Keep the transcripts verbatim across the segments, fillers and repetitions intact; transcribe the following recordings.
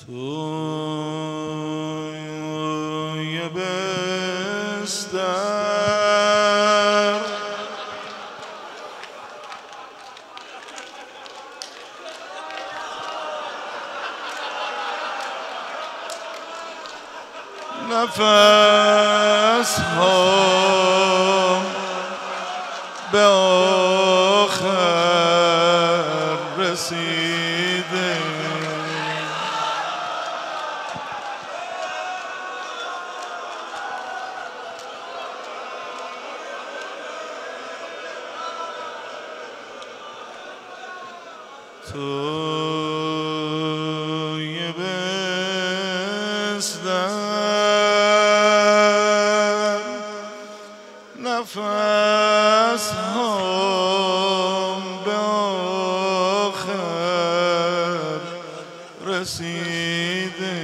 توی بستر نفس ها به آخر رسیده توی بستر نفس هم به آخر رسیده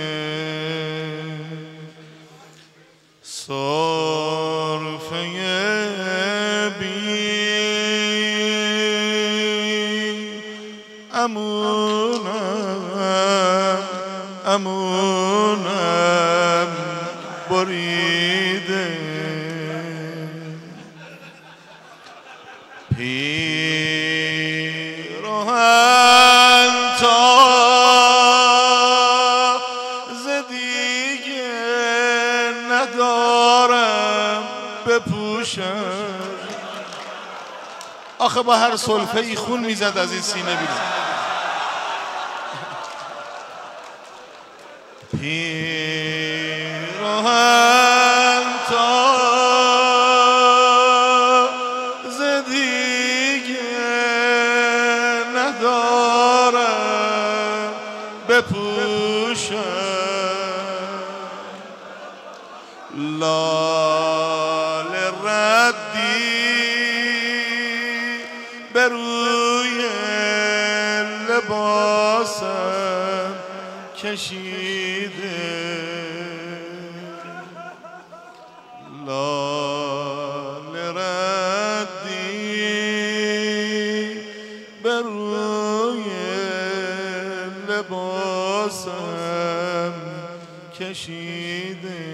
صرفه بی امونم امونم بریده پیراهن تازه دیگه ندارم بپوشم. آخه با هر سلفه ای خون میزد از این سینه بیرون. پیراهن تازه دیگه ندارم بپوشم. لاله ردی به روی لباسم کشیده لاله ردی به روی لباسم کشیده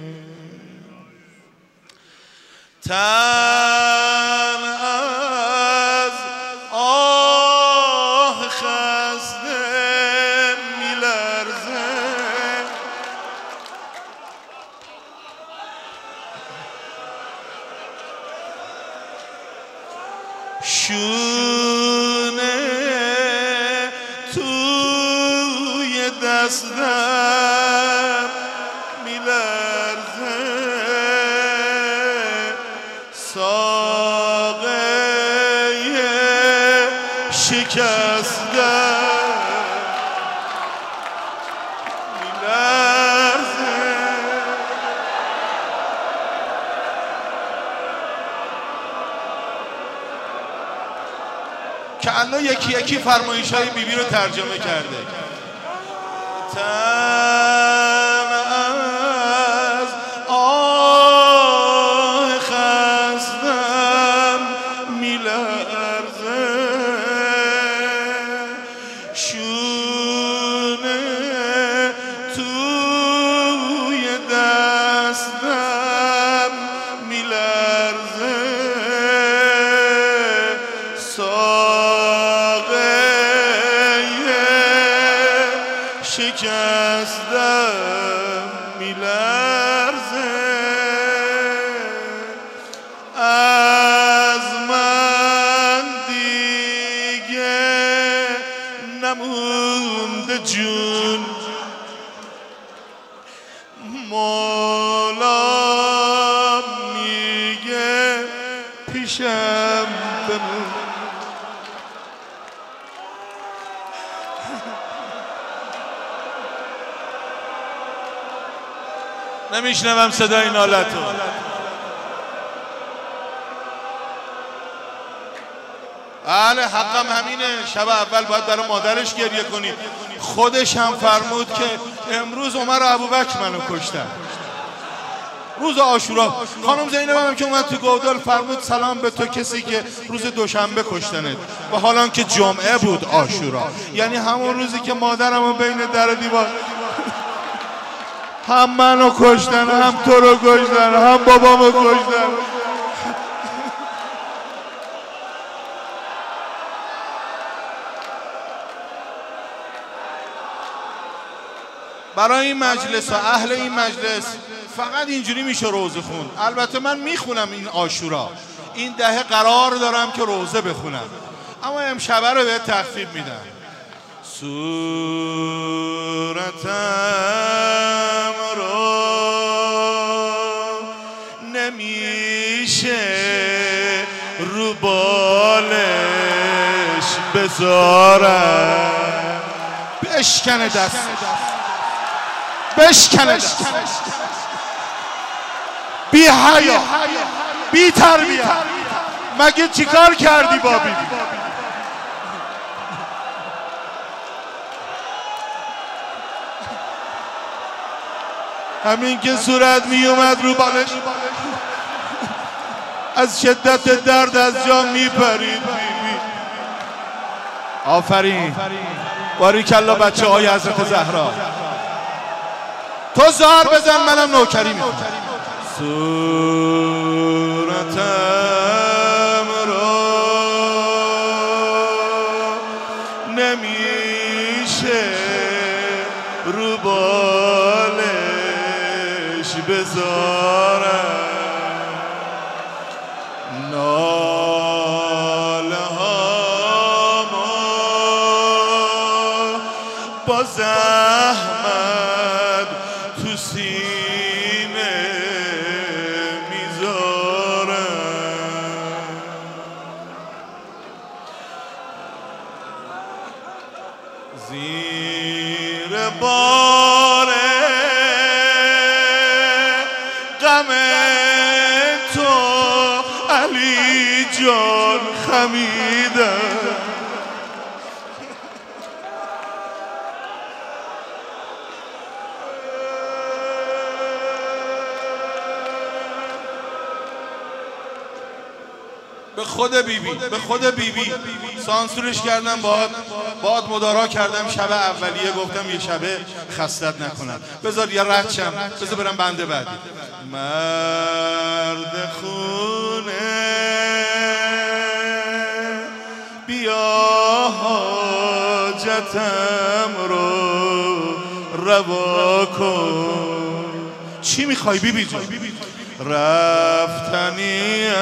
تن از آه خسته میلرزه شونه توی دستم میلرزه ساقه شکسته میلرزه که الله یکی یکی فرمایش‌های بیبی رو ترجمه کرده. تن از آه خستم میلرزه شونه توی دستم میلرزه ساقه شکستم میلرزه از من دیگه نمونده جون مولا میگه پیشم بمون نمیشنوم صدای نالتو. بله حقم همینه. شب اول باید برای مادرش گریه کنی. خودش هم فرمود که امروز عمر و ابوبکر منو کشتن. روز عاشورا. خانم زینب هم که اومد تو گودال فرمود سلام به تو کسی که روز دوشنبه کشتنت و حالا که جمعه بود عاشورا، یعنی همون روزی که مادرمو بین در و دیوار هم منو کشتن هم تو رو کشتن هم بابامو کشتن. برای این مجلس و اهل این مجلس فقط اینجوری میشه روزه خوند. البته من میخونم این عاشورا، این دهه قرار دارم که روزه بخونم، اما امشبه رو به تخفیف میدم. صورتم رو نمیشه رو بالش بذارم. بشکنه دست بشکنه دست بی حیا بی تربیت. مگه چیکار کردی با بیبی؟ همین که صورت می اومد رو بالش از شدت درد از جا می پرید. آفرین باریکلا بچه های حضرت زهرا. تو زار بزن منم نوکری میکنم. صورتم رو نمیشه رو بالش بذارم. ناله هامو با زحمت تو سینه میذارم. زیر بار غم تو علی جان خمیدم. به خود بیبی بی. به خود بیبی بی. سانسورش کردم، باهات باهات مدارا کردم. شب اولیه گفتم یه شبه خستت نکنم، بذار یه رد شم، بذار برم بنده بعدی. مرد خونه بیا حاجتم رو روا کن. چی میخوای بیبی جان؟ رفتنیم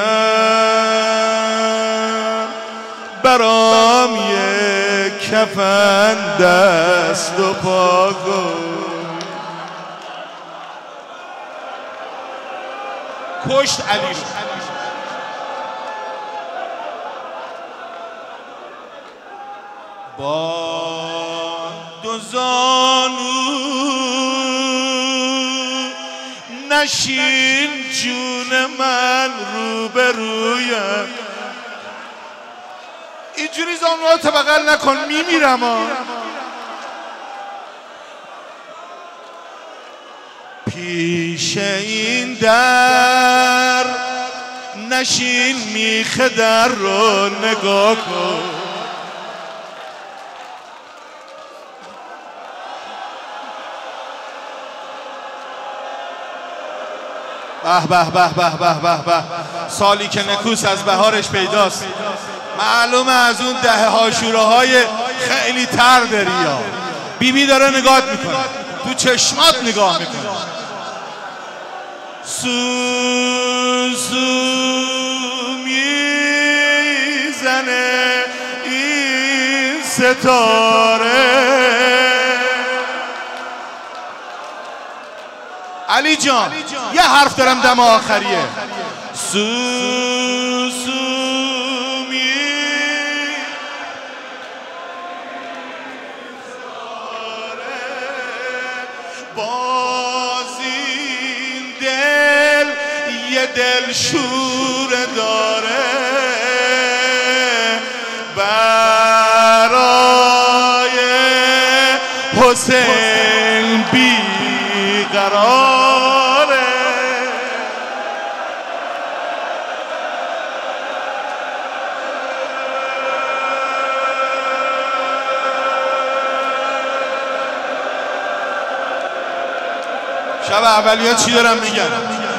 برام یه کفن دست و پا کن. کشت علی رو. با دو زانو نشین جون من روبرویم. اینجوری زانوات بغل نکن میمیرم ها. پیش این در نشین میخ در رو نگاه کن. به به به به به به به. سالی که نکوس از بهارش پیداست. معلومه از اون دهه عاشوراهای خیلی تر داری. یا بیبی داره نگاهت میکنه، تو چشمات نگاه میکنه. سو سو میزنه این ستاره. علی جان یه حرف دارم دم آخریه. سو سو می باز این دل یه دل شور داره برای حسین بی قراره. شب اولیات چی دارم میگن؟